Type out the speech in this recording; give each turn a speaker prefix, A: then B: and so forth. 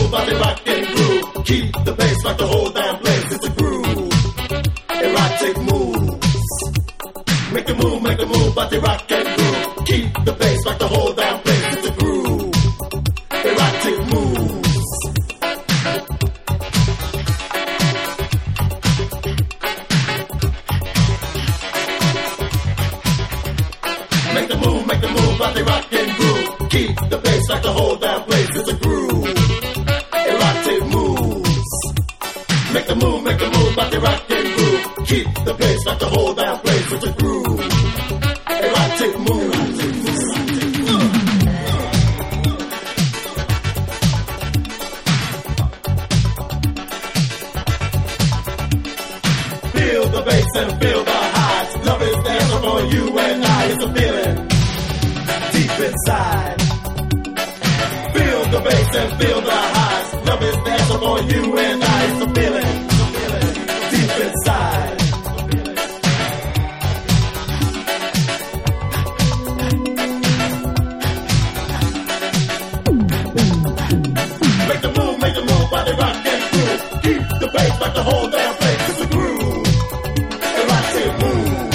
A: move, body rock and groove. Keep the bass like the whole damn place. It's a groove. Erotic moves. Make the move, body rock and groove. Keep the bass like the whole damn place. It's a groove. Erotic moves. Make the move, body rock and groove. Keep the bass like the whole damn place. It's a groove. Erotic moves. Make the move, body rock and groove. Keep the bass like the whole damn place. It's a groove. Erotic moves. Feel the bass and feel the highs. Love is the answer for you and I. It's a feeling deep inside. Feel the bass and feel the highs. Love is the answer for you and I. It's a feeling deep inside. Make the move, body rock and groove. Keep the bass like the whole damn place. It's a groove. Erotic moves.